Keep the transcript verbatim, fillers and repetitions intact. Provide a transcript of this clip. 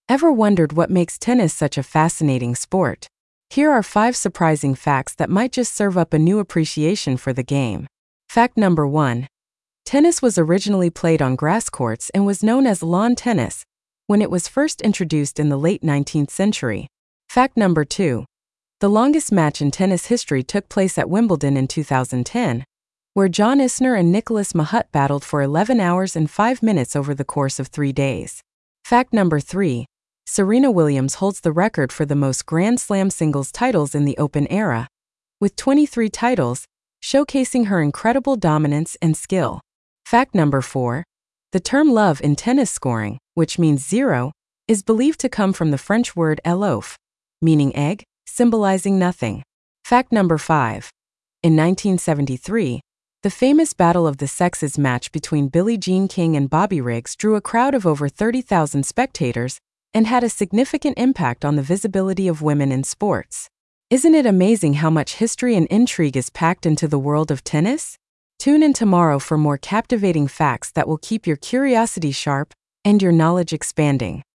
Ever wondered what makes tennis such a fascinating sport? Here are five surprising facts that might just serve up a new appreciation for the game. Fact number one. Tennis was originally played on grass courts and was known as lawn tennis when it was first introduced in the late nineteenth century. Fact number two. The longest match in tennis history took place at Wimbledon in two thousand ten, where John Isner and Nicholas Mahut battled for eleven hours and five minutes over the course of three days. Fact number three. Serena Williams holds the record for the most Grand Slam singles titles in the Open era, with twenty-three titles, showcasing her incredible dominance and skill. Fact number four. The term love in tennis scoring, which means zero, is believed to come from the French word elof, meaning egg, symbolizing nothing. Fact number five. In nineteen seventy-three, the famous Battle of the Sexes match between Billie Jean King and Bobby Riggs drew a crowd of over thirty thousand spectators and had a significant impact on the visibility of women in sports. Isn't it amazing how much history and intrigue is packed into the world of tennis? Tune in tomorrow for more captivating facts that will keep your curiosity sharp and your knowledge expanding.